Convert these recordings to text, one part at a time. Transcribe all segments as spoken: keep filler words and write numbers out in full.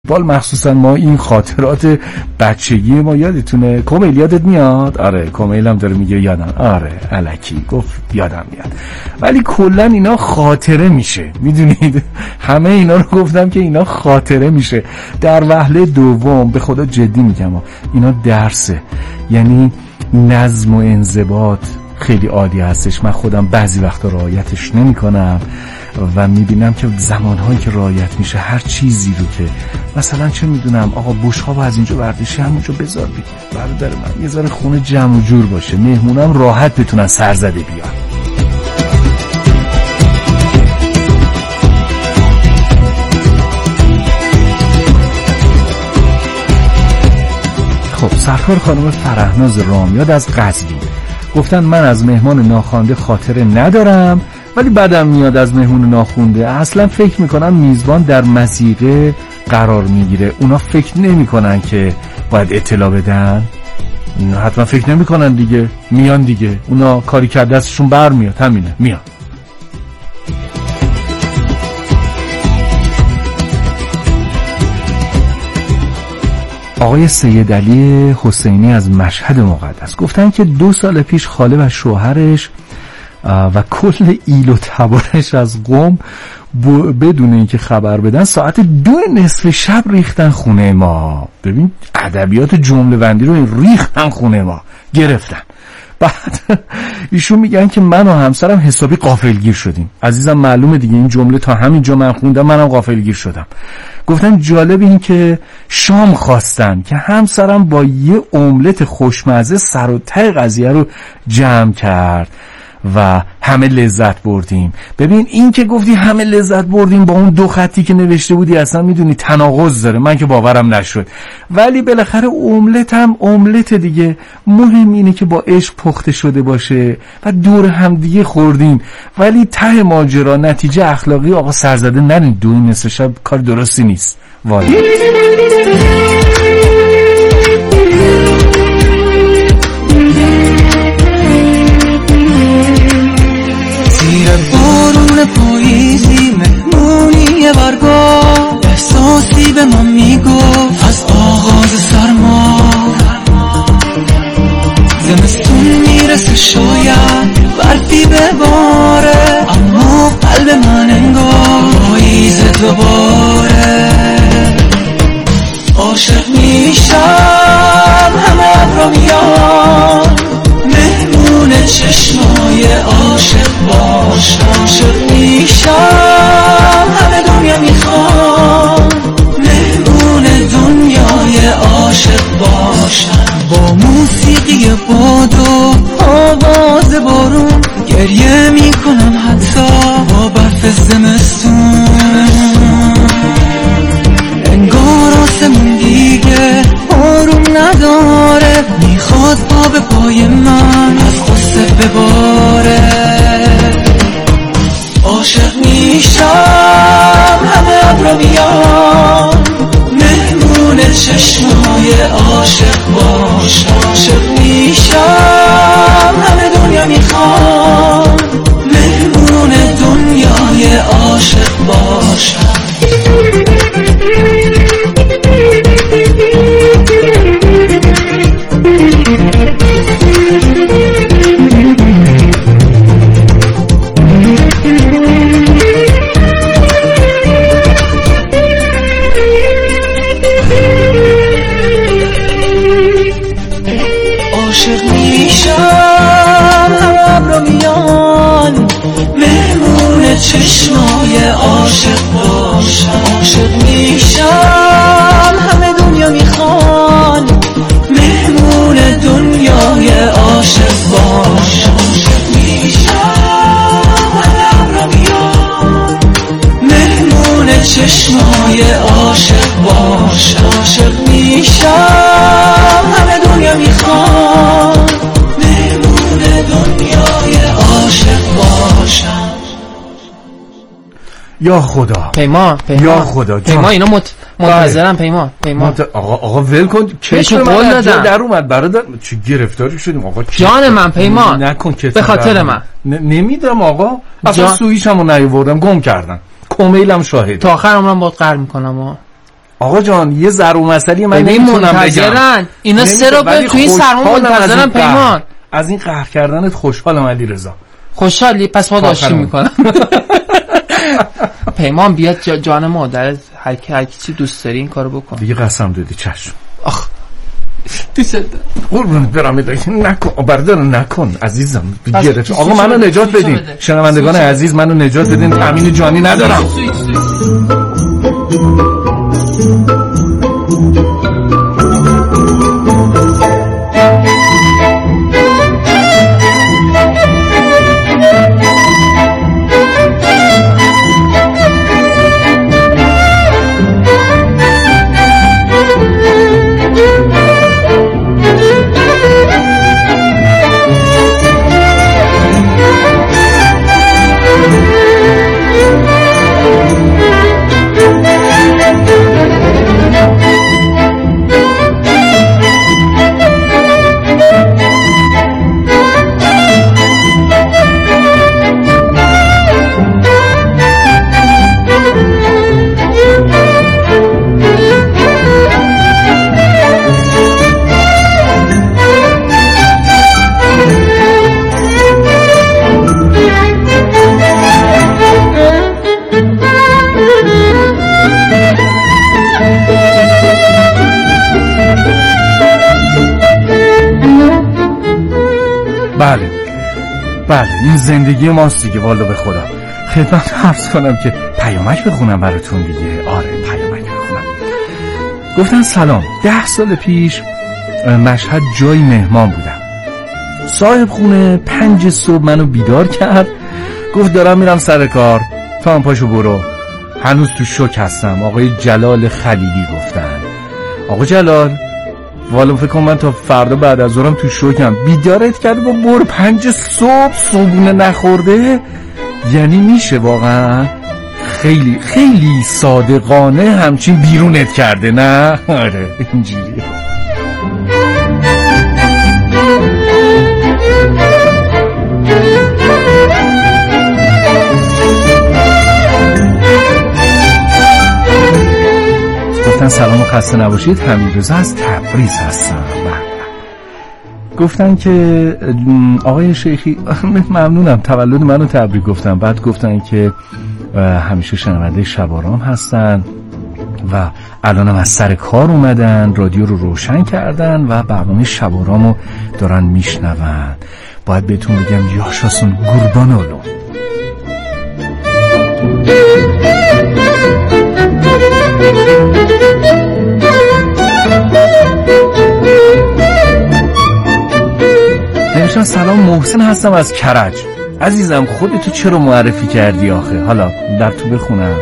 فوتبال مخصوصا ما این خاطرات بچگی ما یادتونه. کمیل یادت میاد؟ آره کمیل هم داره میگه یادم. آره الکی گفت یادم میاد. ولی کلا اینا خاطره میشه، میدونید همه اینا رو گفتم که اینا خاطره میشه. در وهله دوم به خدا جدی میگم اینا درسه، یعنی نظم و انضباط خیلی عالی هستش. من خودم بعضی وقتا رعایتش نمی کنم و میبینم که زمانهایی که رعایت میشه هر چیزی رو که مثلا چه میدونم آقا بوشخواب از اینجا برداشتی همونجا بذار دیگه، برادر من یه ذره خونه جمع و جور باشه، مهمونم راحت بتونن سرزده بیان. خب سرکار خانم فرهناز رامیاد از قزوین گفتن من از مهمان ناخوانده خاطره ندارم، ولی بعدم میاد از مهمون ناخوانده. اصلا فکر میکنم میزبان در مضیقه قرار میگیره، اونا فکر نمیکنن که باید اطلاع بدن. حتما فکر نمیکنن دیگه، میان دیگه، اونا کاری که دستشون برمیاد همینه، میان. آقای سید علی حسینی از مشهد مقدس گفتن که دو سال پیش خاله و شوهرش و کل ایل و تبارش از قم بدون اینکه خبر بدن ساعت دو نصف شب ریختن خونه ما. ببین ادبیات جمله بندی رو، ریختن خونه ما، گرفتن. بعد ایشون میگن که من و همسرم حسابی غافلگیر شدیم. عزیزم معلومه دیگه این جمله تا همینجا من خوندم منم غافلگیر شدم. گفتن جالب این که شام خواستن که همسرم با یه املت خوشمزه سر و ته قضیه رو جمع کرد و همه لذت بردیم. ببین این که گفتی همه لذت بردیم با اون دو خطی که نوشته بودی اصلا میدونی تناقض داره، من که باورم نشد. ولی بالاخره املت هم املت دیگه، مهم اینه که با عشق پخته شده باشه و دور هم دیگه خوردیم. ولی ته ماجرا نتیجه اخلاقی آقا سرزده نرین دو نصف شب کار درستی نیست. والا بارون پاییزی مهمونی برگاه، احساسی به من میگفت از آغاز سرما زمستون میرسه شاید برفی بباره، اما قلب من انگار پاییز دوباره. عاشق میشم همه ابرا میان، مهمون چشمای عاشق باشم. عاشق میشم همه دنیا میخوام، مهمون دنیای عاشق باشم. با موسیقی باد و آواز بارون گریه میکنم حتی با برف زمستون. انگار آسمون دیگه آروم نداره، میخواد پا به پای من از قصه بباره. عاشق میشم همه ابرا میان، مهمون چشمای عاشق باشم. عاشق میشم همه دنیا میخوام، مهمون دنیای عاشق باشم. عاشق میشم همه ابرا میان، مهمون چشمای عاشق باشم. عاشق میشم همه دنیا میخوان، مهمون دنیای عاشق باشم. عاشق میشم همه ابرا میان، مهمون چشمای عاشق باشم. عاشق میشم همه دنیا میخوان، مهمون دنیای عاشق باشم. یا خدا پیمان پیمان یا خدا پیمان اینا مت... منتظرم. پیمان پیمان مت... آقا آقا ول کن، بهشون قول دادم در اومد برادر. چه گرفتاری شدیم آقا؟ جان من پیمان نکن که به خاطر من ن... نمیدم آقا، اصلا جان... سویشمو نیاوردم، گم کردم. کمیلم شاهد. تا آخر عمرم باهات قهر میکنم. آقا جان یه ضرب مسئله من نمیتونم بگم. اینا سه رو به تو این سرما منتظرن پیمان. از این قهر کردنت خوشحالم علی رضا. خوشحالی؟ پس ما داشتی میکنم. پیمان بیاد جان مادرت هر کی هر کی دوست داری این کارو بکن. دیگه قسم دادی چشم. آخ دوست دارم. قربونت برم نکن برادر نکن عزیزم. گرفت آقا منو نجات بدین. شنوندگان عزیز منو نجات بدین. امین جانی ندارم. بله بله این زندگی ماست دیگه. والا به خدا خدمت عرض کنم که پیامک بخونم براتون دیگه. آره پیامک بخونم. گفتن سلام، ده سال پیش مشهد جای مهمان بودم. صاحب خونه پنج صبح منو بیدار کرد، گفت دارم میرم سر کار. تا هم پاشو برو. هنوز تو شوک هستم. آقای جلال خلیلی گفتن. آقا جلال والا فکر کنم من تا فردا بعد از ظهرم تو شوکم. بیدارت کرده با بر پنج صبح صبحونه نخورده. یعنی میشه واقعا خیلی خیلی صادقانه همچین بیرونت کرده نه؟ آره اینجوریه. گفتن سلام و خسته نباشید، حمیدرضا از تبریز هستم. گفتن که آقای شیخی ممنونم تولد منو تبریک گفتم. بعد گفتن که همیشه شنونده شب آرام هستن و الانم از سر کار اومدن، رادیو رو روشن کردن و برنامه شب آرامو دارن میشنون. باید بهتون بگم یاشاسون گربان اولو. نمیشن سلام، محسن هستم از کرج. عزیزم خودتو چرا معرفی کردی آخه؟ حالا در تو بخونم.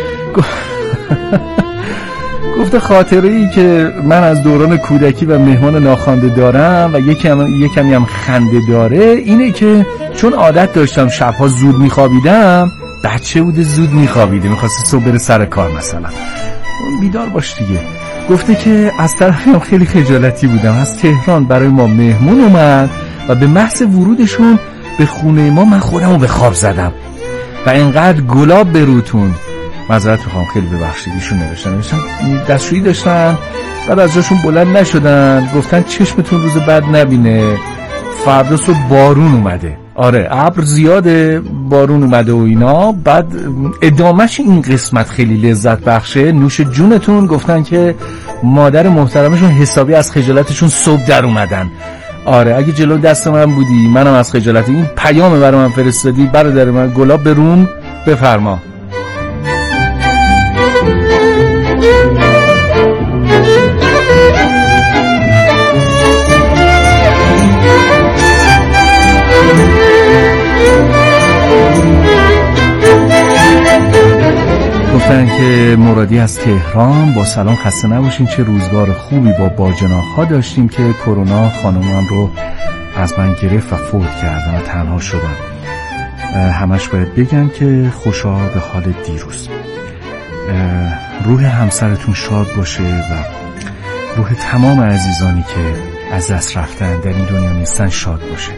گفته خاطره ای که من از دوران کودکی و مهمان ناخوانده دارم و یکم یکمی هم خنده داره اینه که چون عادت داشتم شبها زود میخوابیدم، بچه بوده زود میخوابیده، میخواسته صبح بره سر کار مثلا. بیدار باش دیگه. گفته که از طرفی هم خیلی خجالتی بودم. از تهران برای ما مهمون اومد و به محض ورودشون به خونه ما من خودم رو به خواب زدم و اینقدر گلاب به روتون. معذرت میخوام خیلی ببخشید. ایشون نوشتن نوشتن دستشویی داشتن، بعد از جاشون بلند نشدن، گفتن چشمتون روز بعد نبینه، فردا صبح بارون اومده. آره ابر زیاده، بارون اومده و اینا. بعد ادامهش این قسمت خیلی لذت بخشه، نوش جونتون. گفتن که مادر محترمشون حسابی از خجالتشون صبح در اومدن. آره اگه جلو دست من بودی منم از خجالت. این پیام برای من فرستادی برادر من، گلاب برون بفرما. گفتن که مرادی از تهران با سلام خسته نباشین، چه روزگار خوبی با باجناق ها داشتیم که کرونا خانمان رو از من گرفت و فوت کردن و تنها شدم. همش باید بگم که خوشا به حال دیروز. روح همسرتون شاد باشه و روح تمام عزیزانی که از دست رفتن در این دنیا نیستن شاد باشه.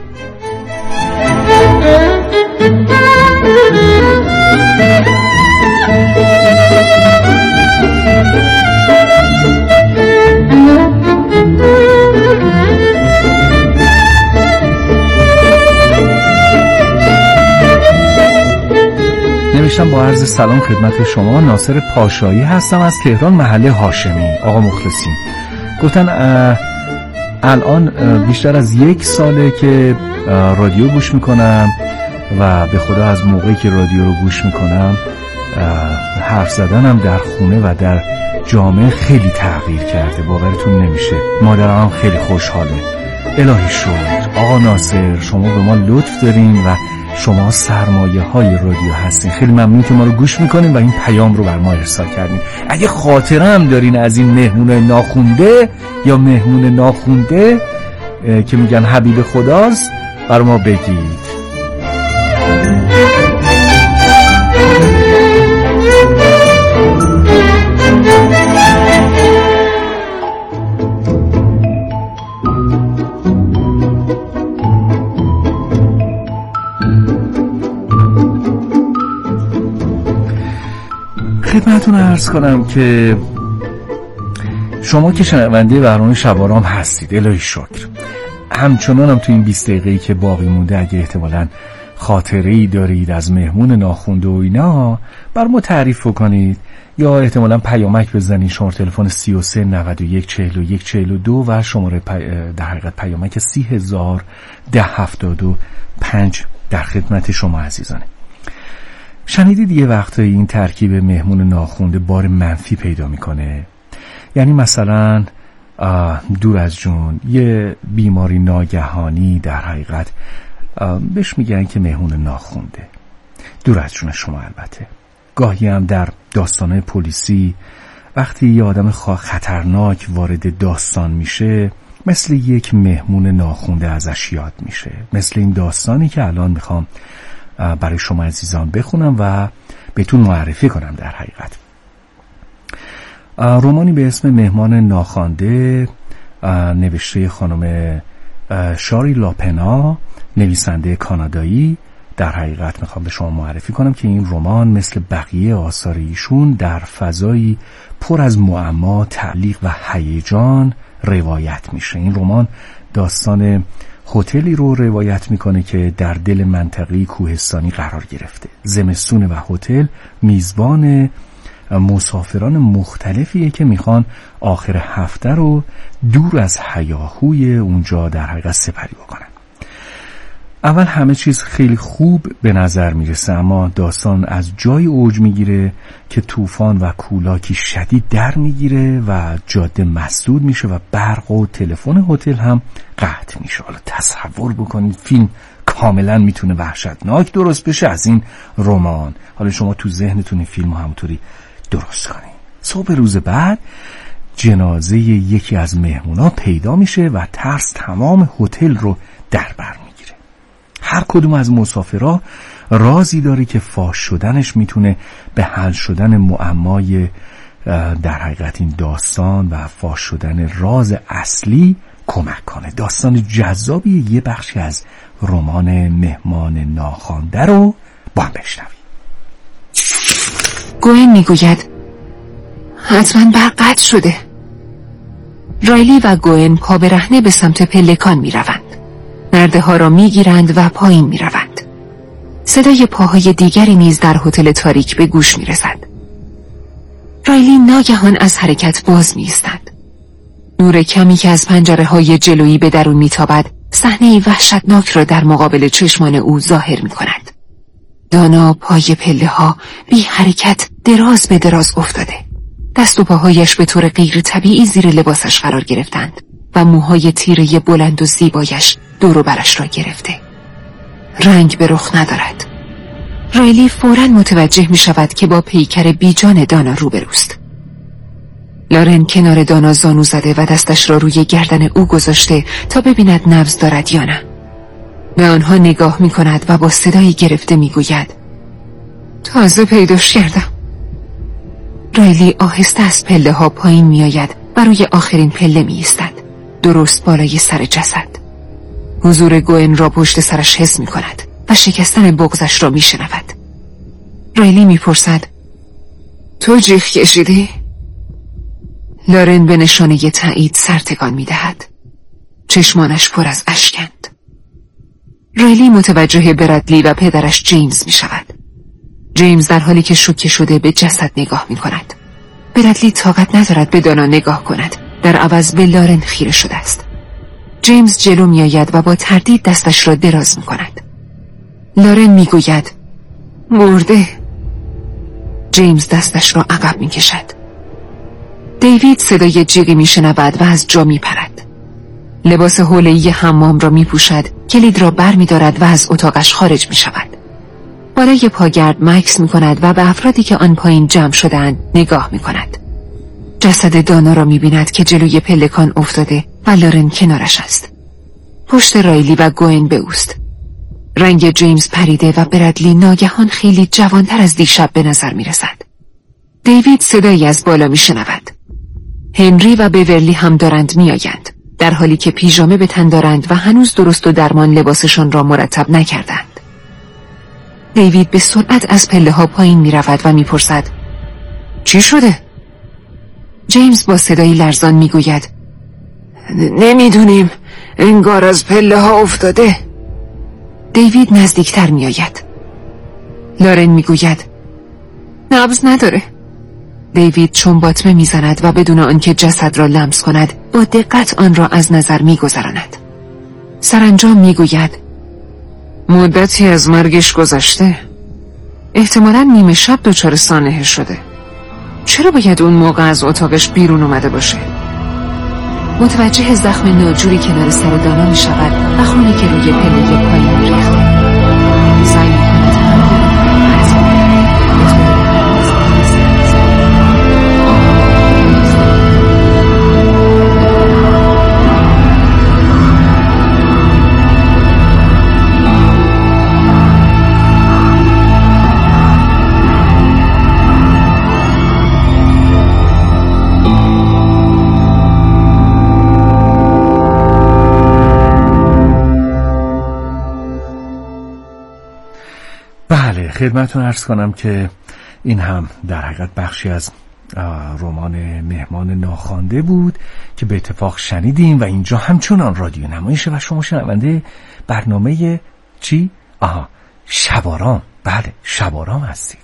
داشتم با عرض سلام خدمت شما. ناصر پاشایی هستم از تهران، محله هاشمی. آقا مخلصین گفتن الان بیشتر از یک ساله که رادیو گوش میکنم و به خدا از موقعی که رادیو رو گوش میکنم حرف زدنم در خونه و در جامعه خیلی تغییر کرده، باورتون نمیشه. مادرم هم خیلی خوشحاله. الهی شکر. آقا ناصر شما به ما لطف دارین و شما سرمایه های رادیو هستین. خیلی ممنون که ما رو گوش میکنین و این پیام رو بر ما ارسال کردین. اگه خاطره هم دارین از این مهمون ناخونده یا مهمون ناخونده که میگن حبیب خداست بر ما بگید. خدمتتون عرض کنم که شما که شنونده برنامه شب آرام هستید، الهی شکر. همچنان هم تو این بیست دقیقه‌ای که باقی مونده اگه احتمالاً خاطره‌ای دارید از مهمون ناخونده و اینا بر ما تعریف کنید یا احتمالاً پیامک بزنید. شماره تلفن سی و سه نود و یک چهل و یک چهل و دو و شماره پی... در حقیقت پیامک سی هزار ده هفتاد و پنج در خدمت شما عزیزانه. شنیدید یه وقتایی این ترکیب مهمون ناخونده بار منفی پیدا میکنه؟ یعنی مثلا دور از جون یه بیماری ناگهانی در حقیقت بهش میگن که مهمون ناخونده، دور از جون شما. البته گاهی هم در داستانهای پلیسی وقتی یه آدم خطرناک وارد داستان میشه مثل یک مهمون ناخونده ازش یاد میشه، مثل این داستانی که الان میخوام برای شما عزیزان بخونم و بهتون معرفی کنم. در حقیقت رمانی به اسم مهمان ناخوانده نوشته خانم شاری لاپنا، نویسنده کانادایی. در حقیقت میخوام به شما معرفی کنم که این رمان مثل بقیه آثار ایشون در فضایی پر از معما، تعلیق و هیجان روایت میشه. این رمان داستان هتلی رو روایت میکنه که در دل منطقه کوهستانی قرار گرفته. زمستون و هتل میزبان مسافران مختلفیه که میخوان آخر هفته رو دور از هیاهوی اونجا در حقیقت سپری بکنن. اول همه چیز خیلی خوب به نظر میرسه، اما داستان از جای اوج میگیره که طوفان و کولاکی شدید در میگیره و جاده مسدود میشه و برق و تلفن هتل هم قطع میشه. حالا تصور بکنید فیلم کاملا میتونه وحشتناک درست بشه از این رمان. حالا شما تو ذهنتون این فیلمو همونطوری درست کنید. صبح روز بعد جنازه یکی از مهمونا پیدا میشه و ترس تمام هتل رو در بر میگیره. هر کدوم از مسافرها رازی داره که فاش شدنش میتونه به حل شدن معمای در حقیقت این داستان و فاش شدن راز اصلی کمک کنه. داستان جذابی یه بخشی از رمان مهمان ناخوانده رو با هم بشنویم. گوئن میگوید حتما برق قطع شده. رایلی و گوئن پا برهنه به سمت پلکان میروند. نرده ها را میگیرند و پایین میروند. صدای پاهای دیگری نیز در هتل تاریک به گوش میرسد. رایلی ناگهان از حرکت باز میایستد. نور کمی که از پنجره های جلویی به درون میتابد صحنه‌ای وحشتناک را در مقابل چشمان او ظاهر میکند. دانا پای پله ها بی حرکت دراز به دراز افتاده. دست و پاهایش به طور غیر طبیعی زیر لباسش قرار گرفتند و موهای تیره بلند و زیبایش دور و برش را گرفته. رنگ به رخ ندارد. رایلی فوراً متوجه می شود که با پیکر بیجان دانا روبروست. لارن کنار دانا زانو زده و دستش را روی گردن او گذاشته تا ببیند نبض دارد یا نه. به آنها نگاه می کند و با صدایی گرفته می گوید تازه پیداش کردم. رایلی آهسته از پله ها پایین می آید و روی آخرین پله می ایستد، درست بالای سر جسد. حضور گوئن را پشت سرش حس می کند و شکستن بغضش را می شنود. رایلی می پرسد تو جیغ کشیدی؟ لارن به نشانه تایید سر تکان می دهد. چشمانش پر از اشکند. رایلی متوجه برادلی و پدرش جیمز می شود. جیمز در حالی که شوکه شده به جسد نگاه می کند. برادلی طاقت ندارد به دانا نگاه کند. در عوض به لارن خیره شده است. جیمز جلو می آید و با تردید دستش را دراز می کند. لارن می گوید مرده. جیمز دستش را عقب می کشد. دیوید صدای جیغی می شنود و از جا می پرد. لباس حوله‌ای حمام را می پوشد، کلید را بر می دارد و از اتاقش خارج می شود. بالای پاگرد مکث می کند و به افرادی که آن پایین جمع شدند نگاه می کند. جسد دانا را می بیند که جلوی پلکان افتاده و لارن کنارش است. پشت رایلی و گوئن به اوست. رنگ جیمز پریده و برادلی ناگهان خیلی جوانتر از دیشب به نظر می رسد. دیوید صدایی از بالا می شنود. هنری و بیورلی هم دارند می آیند، در حالی که پیژامه به تن دارند و هنوز درست و درمان لباسشان را مرتب نکردند. دیوید به سرعت از پله ها پایین می رود و می پرسد چی شده؟ جیمز با صدایی لرزان می گوید نمیدونیم، انگار از پله ها افتاده. دیوید نزدیکتر می آید. لارن می گوید نبض نداره. دیوید چون باطمه می زند و بدون آنکه جسد را لمس کند با دقت آن را از نظر می گذراند. سرانجام می گوید مدتی از مرگش گذشته، احتمالاً نیمه شب دچار سانحه شده. چرا باید اون موقع از اتاقش بیرون اومده باشه؟ متوجه زخم ناجوری کنار سر دانا می شود و خونی که روی پله پایین می ریخته. سعی می کند خدمتتون عرض کنم که این هم در حقیقت بخشی از رمان مهمان ناخوانده بود که به اتفاق شنیدیم و اینجا همچنان رادیو نمایشه و شما شنونده برنامه چی؟ آها شبارام. بله شبارام هستید.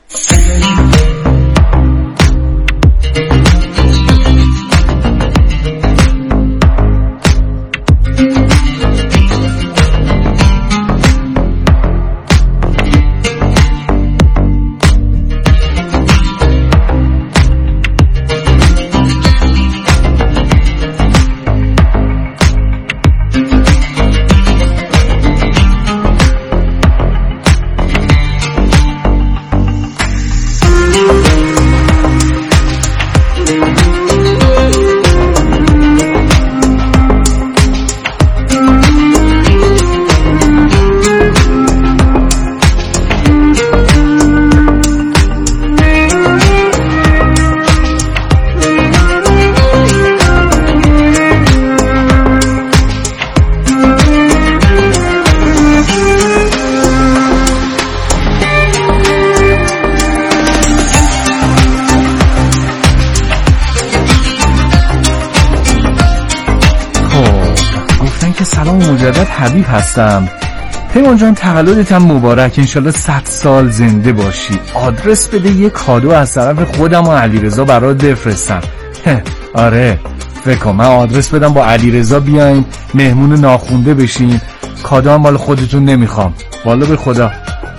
مجدد حبیب هستم. پیمان جان تولدت هم مبارک، انشالله صد سال زنده باشی. آدرس بده یه کادو از طرف خودم و علیرضا برات بفرستم. آره فکر کنم من آدرس بدم با علیرضا بیاین مهمون ناخونده بشین. کادو هم مال خودتون نمیخوام والا به خدا.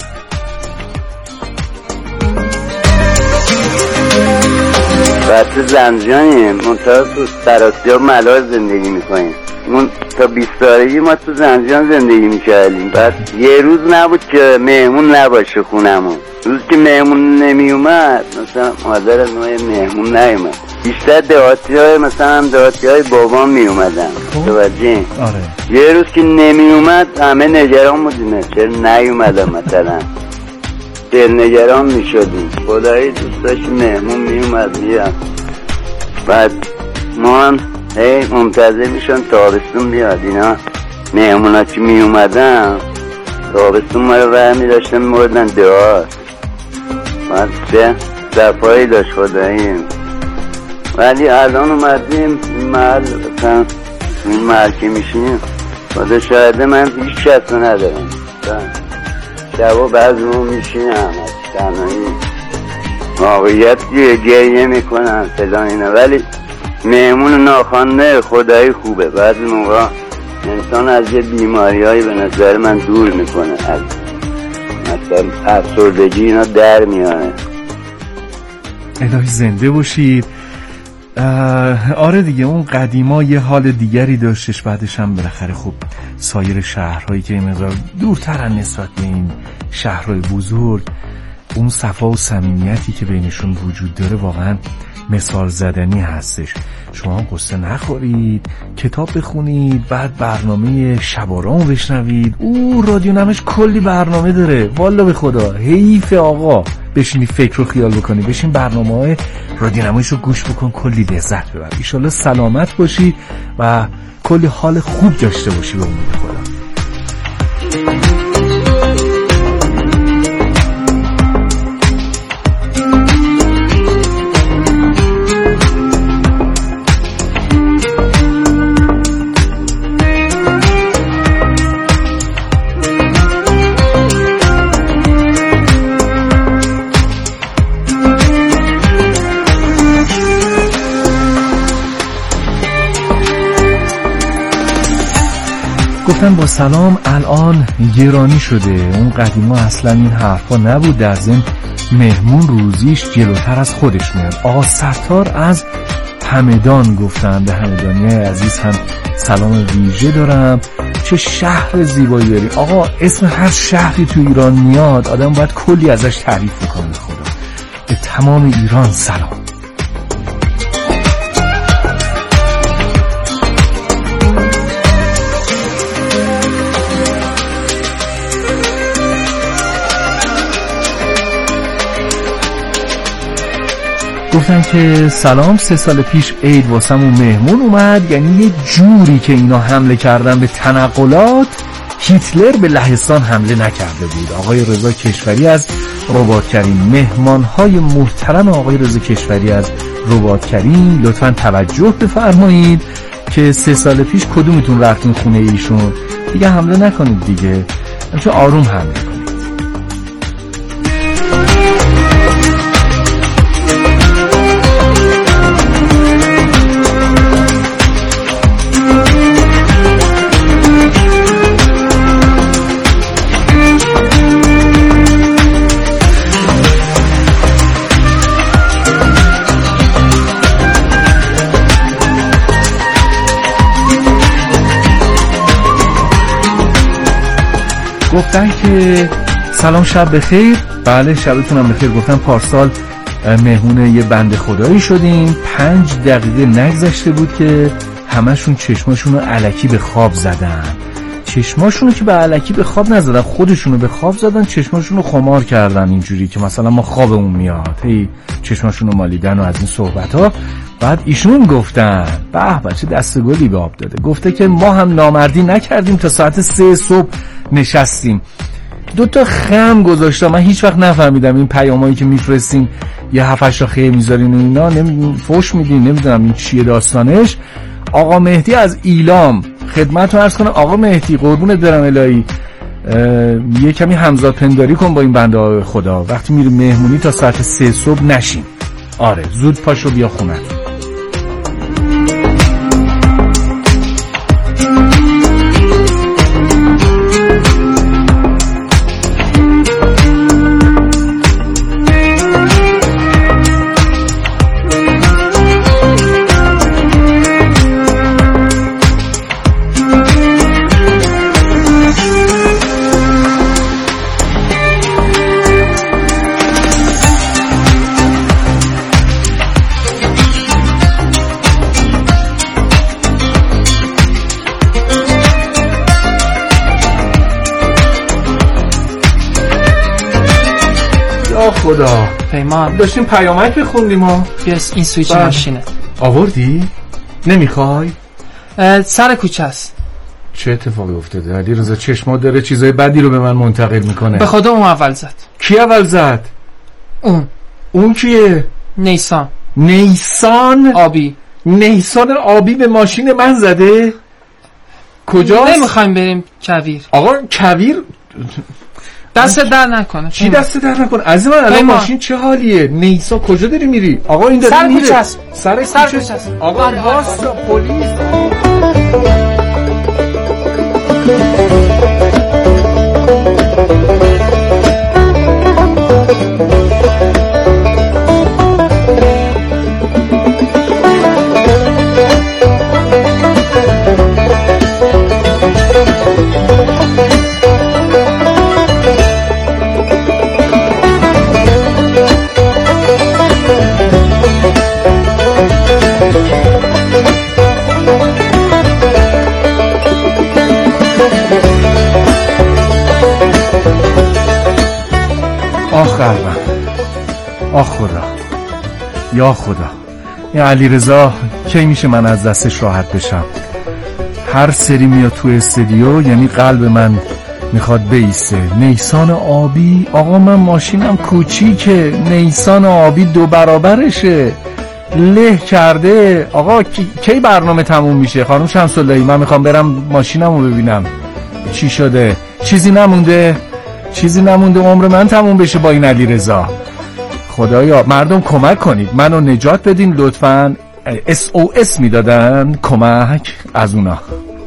بچه زنجانیم منطقه تو سراسیاب ملاح زندگی میکنیم. من تا بیست سالگی ما تو زنجان زندگی میکردیم. بعد یه روز نبود که مهمون نباشه خونمون. روز که مهمون نمیومد مثلا مادر از ما مهمون نیومد، بیشتر دهاتی های مثلا دهاتی های بابام میومدن. توجه آره. یه روز که نمیومد همه نگران بودیم چرا نیومدم، مثلا دل نگران میشدیم. خدایی دوست داشت مهمون میومد میاد. بعد ما هی منتظر میشن تابستون بیاد. اینا مهمونا که می اومدن تابستون ما رو برمی داشتن میبردن دهات. بعد چه دفعایی داشت خدایی. ولی الان اومدیم این محل مثلا این محل که میشینیم خدا شاهده من هیچ کس رو ندارم. شبا بعض رو میشینم تنهایی واقعیت گریه میکنن فلان اینا، ولی مهمون ناخوانده خدایی خوبه. بعضی موقع انسان از یه بیماری هایی به نظر من دور میکنه، از مثلا افسردگی اینا در میاره. الهی زنده باشید. آره دیگه اون قدیما یه حال دیگری داشتش، بعدش هم بالاخره خب سایر شهرهایی که این مقدار دورترن نسبت به این شهرهای بزرگ، اون صفا و صمیمیتی که بینشون وجود داره واقعا مثال زدنی هستش. شما قصه نخورید، کتاب بخونید، بعد برنامه شبارامو بشنوید. او رادیو نمش کلی برنامه داره، والا به خدا حیف آقا بشینی فکر و خیال بکنی. بشین برنامه های رادیو نمایش رو گوش بکن، کلی لذت ببر. ایشالله سلامت باشی و کلی حال خوب داشته باشی به امید خدا. گفتن با سلام الان گرانی شده، اون قدیما اصلا این حرفا نبود. در ضمن مهمون روزیش جلوتر از خودش میاد. آقا ستار از همدان گفتن، به همدانی عزیز هم سلام ویژه دارم. چه شهر زیبایی داری آقا. اسم هر شهری تو ایران میاد آدم باید کلی ازش تعریف میکنه. خدا به تمام ایران سلام. گفتن که سلام، سه سال پیش عید واسمون مهمون اومد، یعنی یه جوری که اینا حمله کردن به تنقلات هیتلر به لهستان حمله نکرده بود. آقای رضا کشوری از رباطکریم. مهمانهای محترم آقای رضا کشوری از رباطکریم لطفاً توجه بفرمایید که سه سال پیش کدومتون رفتین خونه ایشون، دیگه حمله نکنید دیگه، چون آروم حمله کنید. گفتن که سلام شب بخیر. بله شبتون هم بخیر. گفتن پارسال مهمون یه بنده خدایی شدیم، پنج دقیقه نگذشته بود که همشون چشماشون رو الکی به خواب زدن. چشماشون رو که به الکی به خواب نزدن، خودشون رو به خواب زدن، چشماشون رو خمار کردن اینجوری که مثلا ما خوابمون میاد، هی چشماشون رو مالیدن و از این صحبت ها. بعد ایشون گفتن به بچه دست گلی به آب داده، گفته که ما هم نامردی نکردیم تا ساعت سه صبح نشستیم. دو تا خم گذاشتم. من هیچ وقت نفهمیدم این پیامایی که میفرستین یه هفتش تا خیر میذارین و اینا نمی... فوش میدین، نمیدونم این چیه داستانش. آقا مهدی از ایلام خدمتتون عرض کنم. آقا مهدی قربونت برم الهی، یه کمی همزاد پنداری کن با این بنده خدا. وقتی میری مهمونی تا ساعت سه صبح نشین. آره زود پاشو بیا خونت. خدا پیمان داشتیم پیامک بخوندیم ها. بیاس این سویچ ماشینه آوردی؟ نمیخوای؟ سر کوچه است. چه اتفاقی افتاده؟ علی رضا چشمات داره چیزای بدی رو به من منتقل میکنه. به خدا اون اول زد. کی اول زد؟ اون اون کیه؟ نیسان. نیسان آبی. نیسان آبی به ماشین من زده؟ کجاست؟ نمیخوایم بریم کویر. آقا کویر دست در نکنه. چی دست در نکنه عزیز من؟ الان ماشین چه حالیه؟ نیسا کجا داری میری؟ آقا این داره میره سر کوچه است. سر کوچه است. آقا واسه پلیس. آخ قلبم، آخ خدا، یا خدا، این علیرضا کی میشه من از دستش راحت بشم؟ هر سری میاد تو استودیو یعنی قلب من میخواد بیسته. نیسان آبی، آقا من ماشینم کوچیکه، نیسان آبی دو برابرشه، له کرده. آقا کی برنامه تموم میشه؟ خانم شمس‌اللهی من میخوام برم ماشینمو ببینم چی شده. چیزی نمونده، چیزی نمونده عمر من تموم بشه با این علیرضا. خدایا مردم کمک کنید، منو نجات بدین لطفاً. اس او اس میدادن کمک از اونا.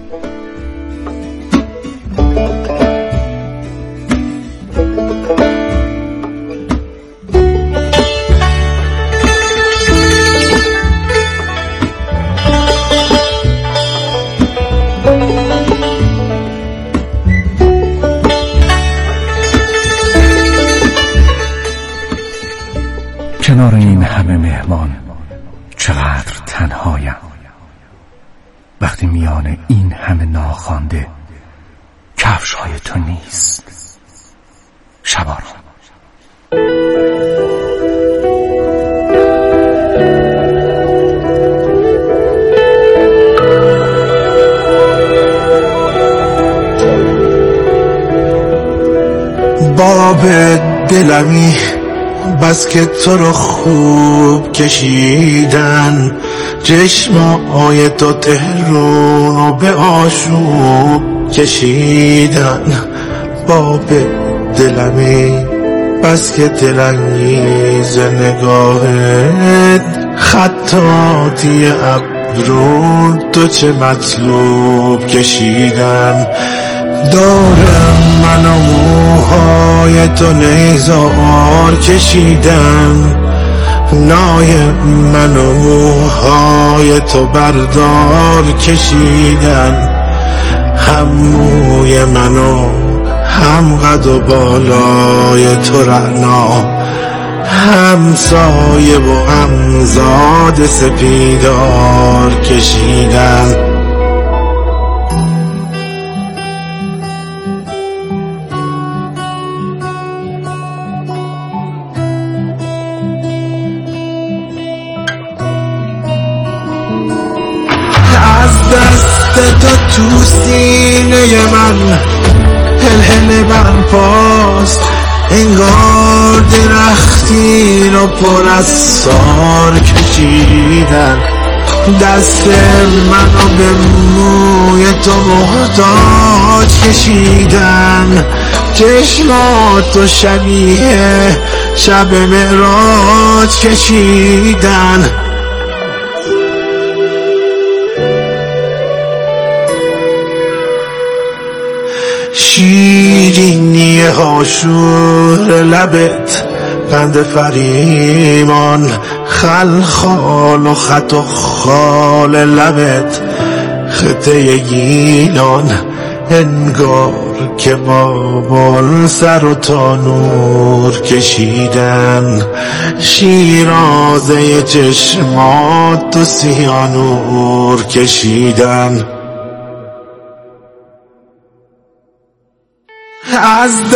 کنار این همه مهمان چقدر تنهایم وقتی میان این همه ناخوانده کفش های تو نیست. شبارم باب دلمی بس که تو رو خوب کشیدن، چشمای تو تهرون رو به آشوب کشیدن. باب دلمی بس که دلانگیز نگاهت، خطاطی ابرو تو چه مطلوب کشیدن. دارم من و موهای تو نیزار کشیدن، نای من و موهای تو بردار کشیدن. هم موی من و هم قد و بالای تو رعنا، هم سایه و هم زاد سپیدار کشیدن. دست تو تو سینه من هل برپاست، انگار درختی رو پر از سار کشیدن. دست منو به موی تو محتاج کشیدن، چشماتو شبیه شب معراج کشیدن. شیرینی هاشور لبت، قند فریمان، خلخال و خط و خال لبت، خطه گیلان، انگار که بابل سر و تانور کشیدن. شیرازه چشمات و سیانور کشیدن. از